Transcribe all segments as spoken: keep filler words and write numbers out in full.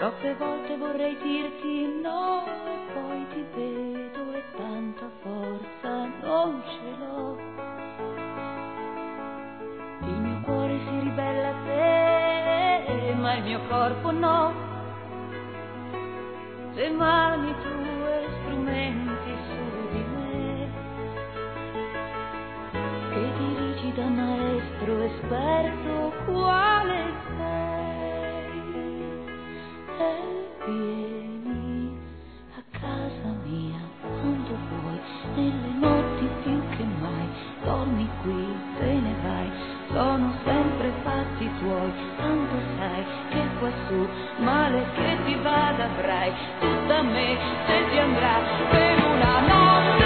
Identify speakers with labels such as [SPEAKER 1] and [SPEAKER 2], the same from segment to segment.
[SPEAKER 1] Troppe volte vorrei dirti no e poi ti vedo e tanta forza non ce l'ho. Il mio cuore si ribella a te, ma il mio corpo no. Se mani tue strumenti su di me, che dirigi da maestro esperto quale sei, e vieni a casa mia quando vuoi, nelle notti più che mai, dormi qui, te ne vai, sono sempre fatti tuoi, tanto sai che quassù male che ti vada avrai, tutta me se ti andrà per una notte.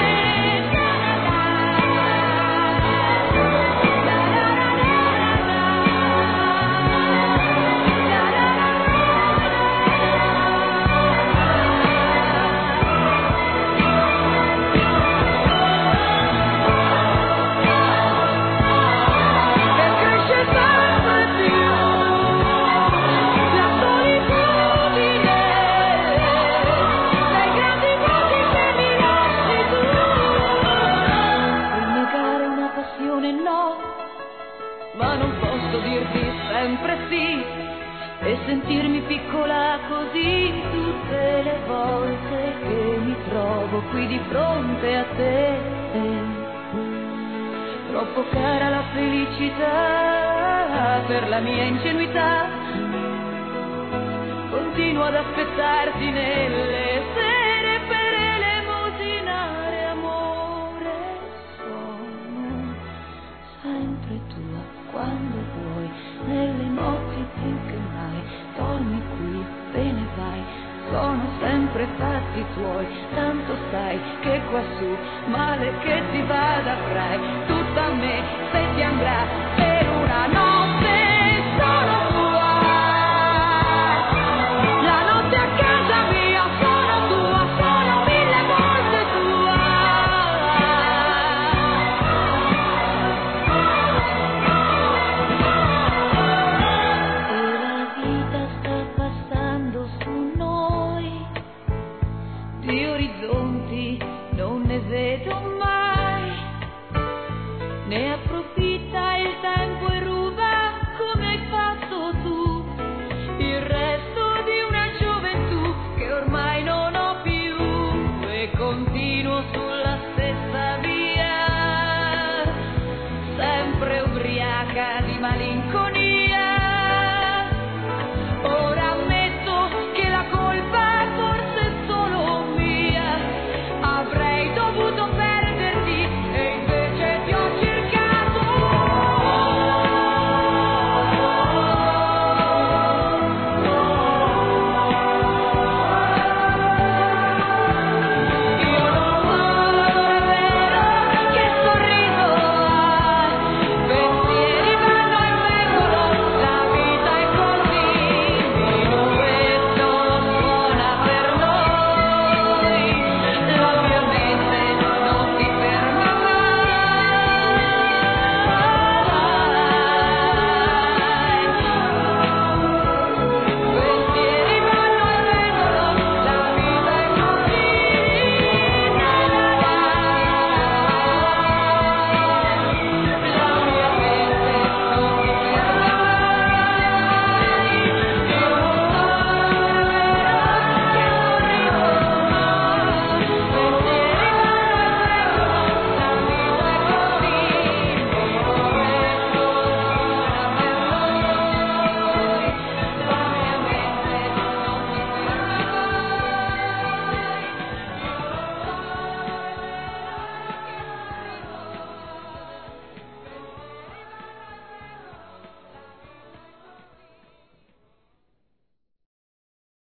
[SPEAKER 1] Sempre sì, e sentirmi piccola così tutte le volte che mi trovo qui di fronte a te. Troppo cara la felicità per la mia ingenuità, continuo ad aspettarti nelle sere per elemosinare amore. Sono sempre tua quando vuoi, nelle notti più che mai, dormi qui, te ne vai, sono sempre fatti tuoi, tanto sai che quassù male che ti vada avrai, tutta me se ti andrà per una notte sono tua, la notte a casa mia sono tua, sono mille volte tua. Di orizzonti non ne vedo mai, ne approfitta il tempo e ruba come hai fatto tu, il resto di una gioventù che ormai non ho più, e continuo su